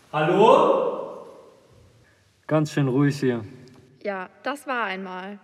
Hallo? Ganz schön ruhig hier. Ja, das war einmal.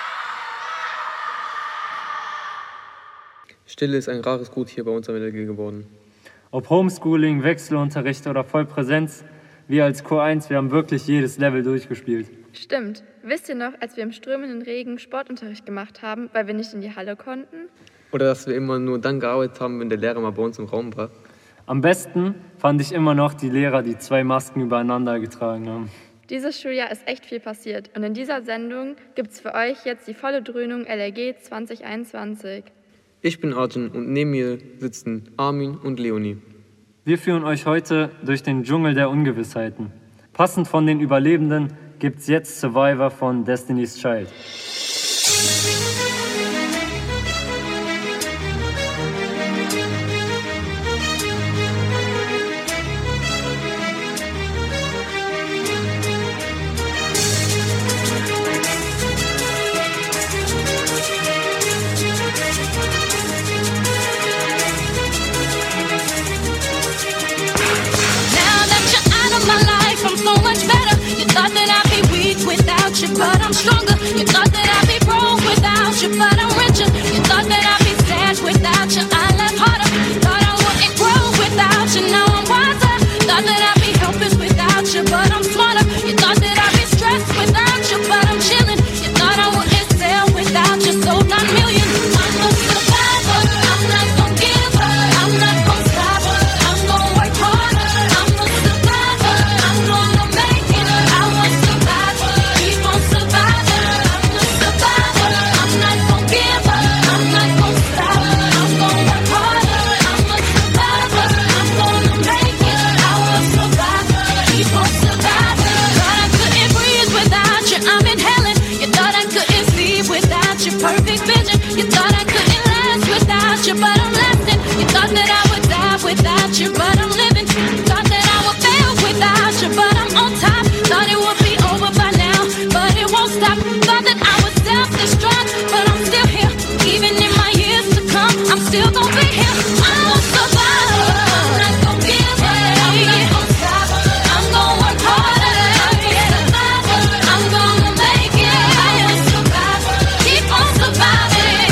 Stille ist ein rares Gut hier bei uns am LG geworden. Ob Homeschooling, Wechselunterricht oder Vollpräsenz, wir als Q1, wir haben wirklich jedes Level durchgespielt. Stimmt. Wisst ihr noch, als wir im strömenden Regen Sportunterricht gemacht haben, weil wir nicht in die Halle konnten? Oder dass wir immer nur dann gearbeitet haben, wenn der Lehrer mal bei uns im Raum war. Am besten fand ich immer noch die Lehrer, die 2 Masken übereinander getragen haben. Dieses Schuljahr ist echt viel passiert und in dieser Sendung gibt's für euch jetzt die volle Dröhnung LRG 2021. Ich bin Arjun und neben mir sitzen Armin und Leonie. Wir führen euch heute durch den Dschungel der Ungewissheiten. Passend von den Überlebenden gibt's jetzt Survivor von Destiny's Child. But I'm stronger. You thought that I'd be broke without you, but I'm richer. You thought that I'd be sad without you, I laugh harder. You thought I wouldn't grow without you, now I'm wiser. Thought that I'd be helpless without you, but I'm smarter. You thought that I'd be stressed without you, but I'm chilling. You thought I wouldn't sell without you, sold 9 million. I'm a survivor. I'm not gonna give up. I'm not gonna stop. I'm gonna work harder. I'm a survivor. I'm gonna make it. I was survivor. Keep on surviving. I'm a survivor. I'm not gonna give up. I'm not gonna stop. I'm gonna work harder. I'm a survivor. I'm gonna make it. I was survivor. Keep on surviving. Thought I couldn't breathe without you. I'm inhaling. You thought I couldn't see without your perfect vision. You thought I couldn't last without you, but I'm lasting. You thought that I would die without you, but I'm living. You thought that I would fail without you, but I'm on top. Thought it would be over by now, but it won't stop. Thought that I would self-destruct, but I'm still here. Even in my years to come, I'm still gonna be here. I'm a survivor. I'm not gonna give up. I'm not gonna stop. I'm gonna work harder. I'm a survivor. I'm gonna make it. I am a survivor. Keep on surviving.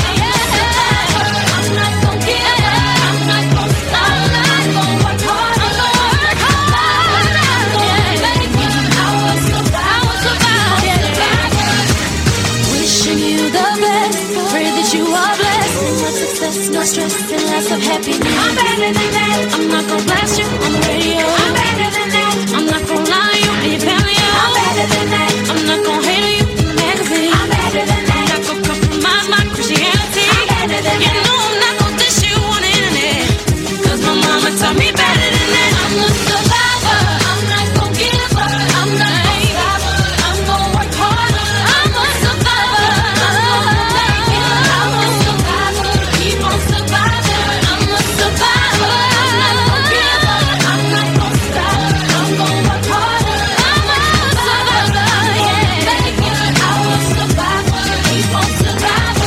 I'm not gonna give up. I'm not gonna stop. I'm gonna work hard. I'm gonna work hard. I'm gonna make it. I will survive. I will survive. Wishing you the best. Pray that you are blessed. Much success, no stress, and lots of happiness. I'm better than that. I'm not gonna blast you on the radio. I'm better than that. I'm not gonna lie you in your paleo. I'm better than that. I'm not gonna hate you in the magazine. I'm better than that. I'm not gonna compromise my Christianity. I'm better than that. You know I'm not gonna dish you on the internet. Cause my mama taught me better than that. I'm a survivor. I'm not gonna give up. I'm not gonna stop. I'm gonna work harder. I'm a survivor. I'm gonna make it. I'm a survivor. Keep on surviving. I'm a survivor. I'm not gonna give up. I'm not gonna stop. I'm gonna work harder. I'm a survivor. Yeah. Make it. I will survive. Keep on surviving.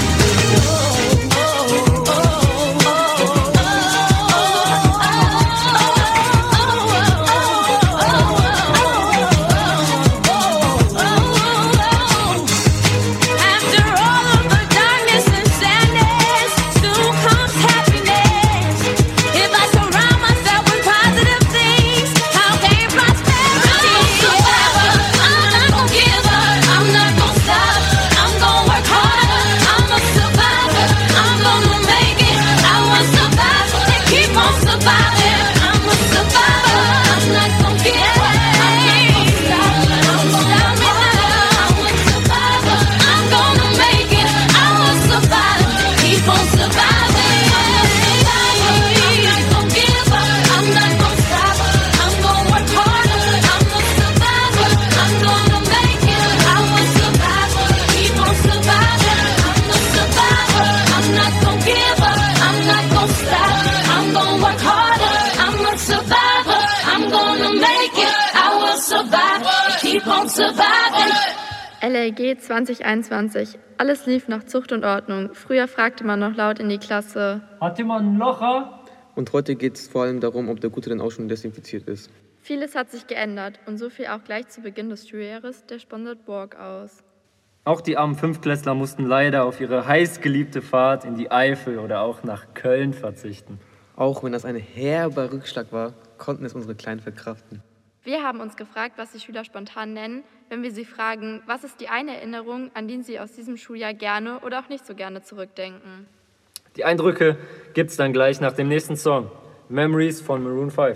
After all of the darkness and sadness, soon comes happiness. If I surround myself with positive things, I'll gain prosperity. I'm a survivor. I'm not gonna give up. I'm not gonna stop. I'm gonna work harder. I'm a survivor. I'm gonna make it. I will survive and keep on surviving. I'm a survivor. I'm not gonna give up. I'm not gonna stop. I'm gonna make it. I will survive. I'm gonna make it. I will survive. Keep on surviving. I'm a survivor. I'm not gonna give up. I'm not gonna stop. I'm gonna work harder. I'm a survivor. I'm gonna make it. I will survive. Keep on surviving. I'm a survivor. I'm not gonna give up. I'm not gonna stop. I'm gonna work harder. I'm a survivor. I'm gonna make it. I will survive. Keep on surviving. LRG 2021. Alles lief nach Zucht und Ordnung. Früher fragte man noch laut in die Klasse. Hat jemand ein Locher? Und heute geht es vor allem darum, ob der Gute denn auch schon desinfiziert ist. Vieles hat sich geändert und so fiel auch gleich zu Beginn des Schuljahres der Sponsored Walk aus. Auch die armen Fünftklässler mussten leider auf ihre heiß geliebte Fahrt in die Eifel oder auch nach Köln verzichten. Auch wenn das ein herber Rückschlag war, konnten es unsere Kleinen verkraften. Wir haben uns gefragt, was die Schüler spontan nennen, wenn wir sie fragen, was ist die eine Erinnerung, an die sie aus diesem Schuljahr gerne oder auch nicht so gerne zurückdenken. Die Eindrücke gibt's dann gleich nach dem nächsten Song. Memories von Maroon 5.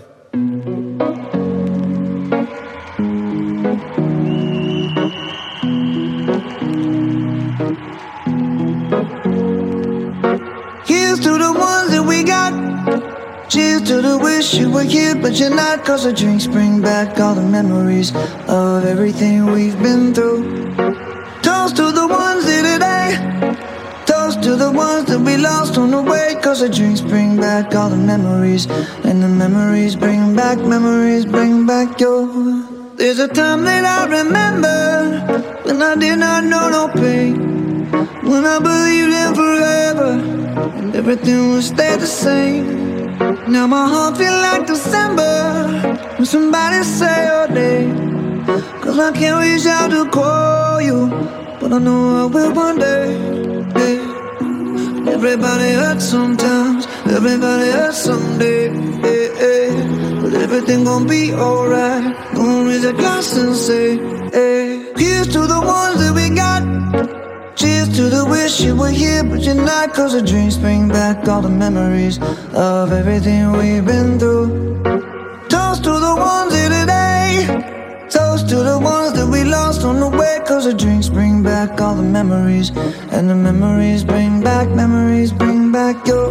Here's to the ones that we got. Cheers to the wish you were here, but you're not. Cause the drinks bring back all the memories of everything we've been through. Toast to the ones here today. Toast to the ones that we lost on the way. Cause the drinks bring back all the memories. And the memories bring back your. There's a time that I remember when I did not know no pain. When I believed in forever and everything would stay the same. Now my heart feel like December when somebody say your name. Cause I can't reach out to call you, but I know I will one day. Yeah. Everybody hurts sometimes, everybody hurts someday. Yeah, yeah. But everything gon' be alright. Gonna raise a glass and say, hey. Here's to the ones that we got. Cheers to the wish you were here, but you're not. Cause the dreams bring back all the memories of everything we've been through. Toast to the ones here today. Toast to the ones that we lost on the way. Cause the drinks bring back all the memories. And the memories bring back your.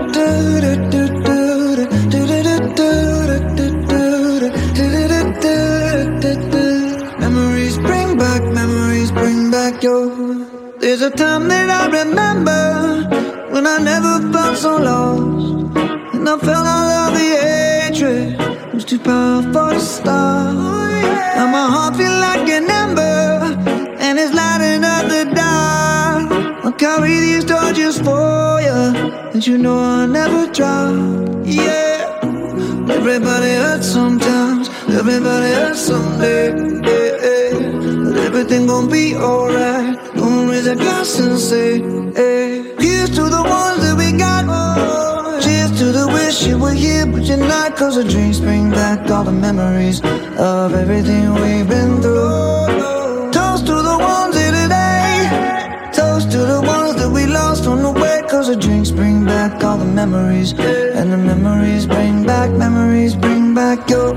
Memories bring back your. There's a time that I remember when I never felt so lost, and I felt all of the hatred was too powerful to stop. Now my heart feel like an ember, and it's lighting up the dark. I'll carry these torches for you, and you know I'll never drop. Yeah, everybody hurts sometimes, everybody hurts someday. Yeah, yeah. But everything gon' be alright. Gonna raise a glass and say, hey. Here's to the ones that we got. Cheers to the wish you were here, but you're not. Cause the dreams bring back all the memories of everything we've been through. Toast to the ones here today. Toast to the ones that we lost on the way. Cause the drinks bring back all the memories. And the memories bring back your.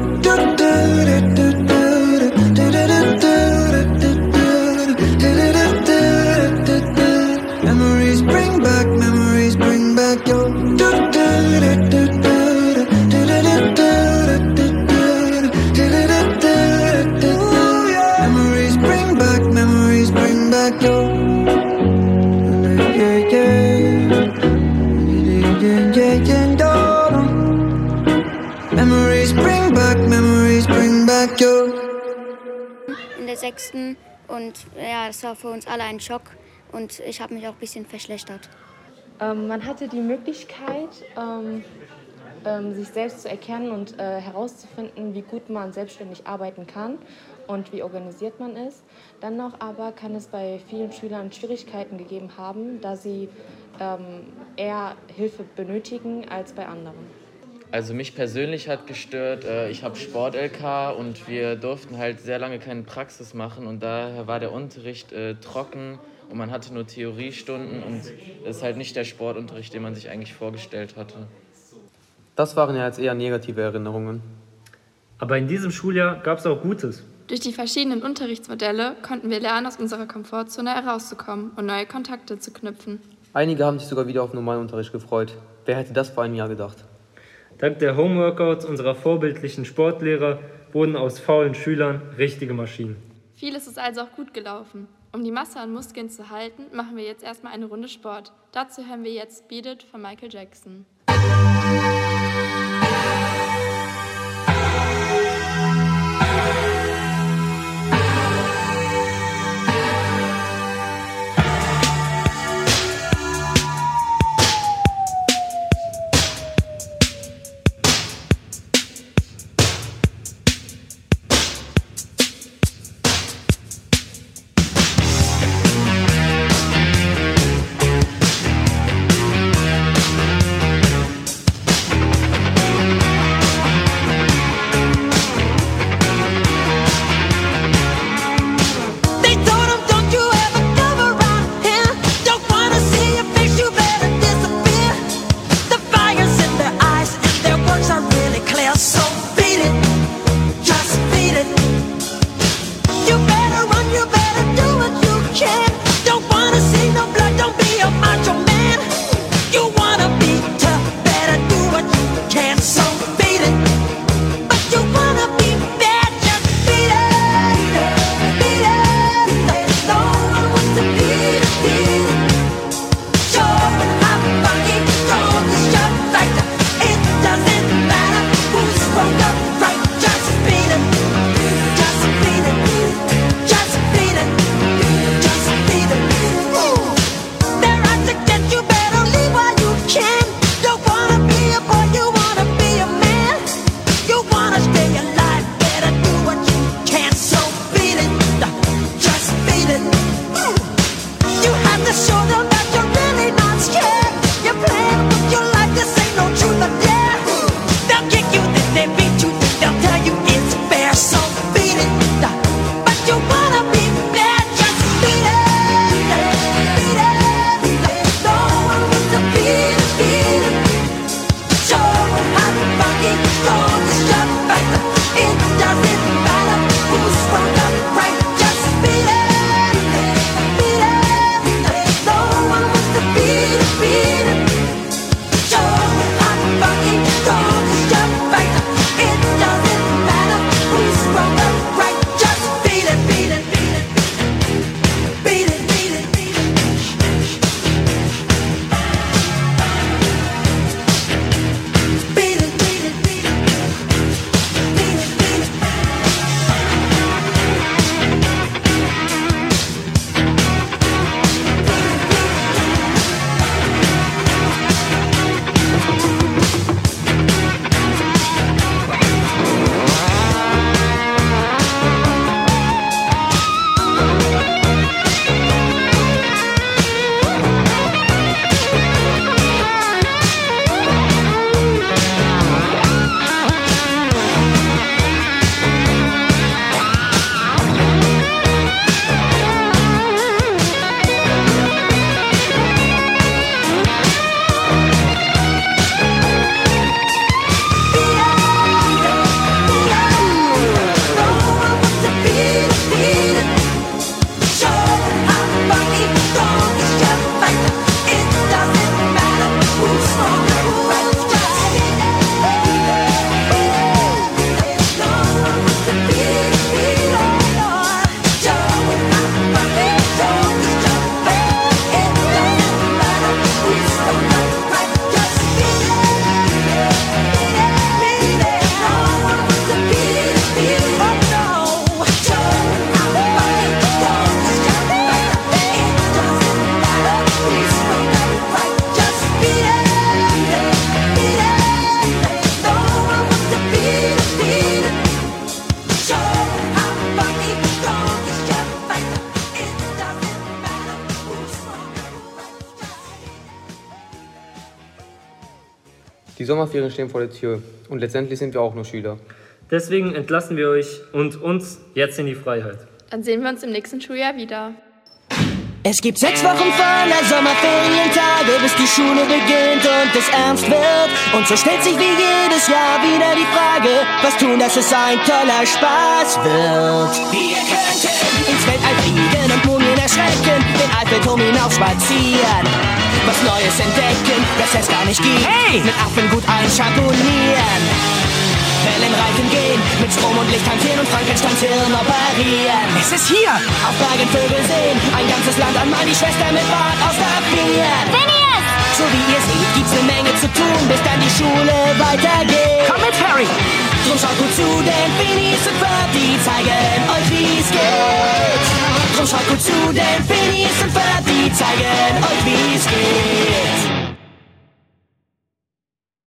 Memories bring back your. Memories bring back your. Memories bring back your. In der 6. und ja, das war für uns alle ein Schock und ich habe mich auch ein bisschen verschlechtert. Man hatte die Möglichkeit, sich selbst zu erkennen und herauszufinden, wie gut man selbstständig arbeiten kann und wie organisiert man ist. Dann noch aber kann es bei vielen Schülern Schwierigkeiten gegeben haben, da sie eher Hilfe benötigen als bei anderen. Also mich persönlich hat gestört, ich habe Sport-LK und wir durften halt sehr lange keine Praxis machen und daher war der Unterricht trocken und man hatte nur Theoriestunden und es ist halt nicht der Sportunterricht, den man sich eigentlich vorgestellt hatte. Das waren ja jetzt eher negative Erinnerungen. Aber in diesem Schuljahr gab es auch Gutes. Durch die verschiedenen Unterrichtsmodelle konnten wir lernen, aus unserer Komfortzone herauszukommen und neue Kontakte zu knüpfen. Einige haben sich sogar wieder auf normalen Unterricht gefreut. Wer hätte das vor einem Jahr gedacht? Dank der Homeworkouts unserer vorbildlichen Sportlehrer wurden aus faulen Schülern richtige Maschinen. Vieles ist also auch gut gelaufen. Um die Masse an Muskeln zu halten, machen wir jetzt erstmal eine Runde Sport. Dazu hören wir jetzt Beat It von Michael Jackson. they'll tell you it's fair, so beat it. But you wanna be there, just beat it. Beat it. No one wants to beat it, beat it. Show them how to fucking go the shot back. It doesn't matter who's wrong or right, just beat it. Beat it. No one wants to beat it, beat it. Show them how to fucking go the shot back. It doesn't matter who's wrong or right, just beat it, beat it, beat it. Beat it, beat it, beat it. Beat it, beat it, beat it. Beat it, beat it. Die Sommerferien stehen vor der Tür und letztendlich sind wir auch nur Schüler. Deswegen entlassen wir euch und uns jetzt in die Freiheit. Dann sehen wir uns im nächsten Schuljahr wieder. Es gibt 6 Wochen voller Sommerferientage, bis die Schule beginnt und es ernst wird. Und so stellt sich wie jedes Jahr wieder die Frage, was tun, dass es ein toller Spaß wird. Wir könnten ins Weltall fliegen und Mumien erschrecken, den Eiffelturm hinauf spazieren, was Neues entdecken, das es gar nicht gibt. Hey! Mit Affen gut einschabullieren, Wellen reiten gehen, mit Strom und Licht hantieren und Frankensteins Hirn operieren. Es ist hier! Auf Bergen Vögel sehen, ein ganzes Land an Mann, die Schwester mit Bart ausstaffieren. Phineas! So wie ihr seht, gibt's eine Menge zu tun, bis dann die Schule weitergeht. Komm mit, Harry! Drum schaut gut zu, denn Phineas und Ferb, die zeigen euch, wie's geht. Drum schaut gut zu, denn Phineas und Ferb, die zeigen euch, wie's geht.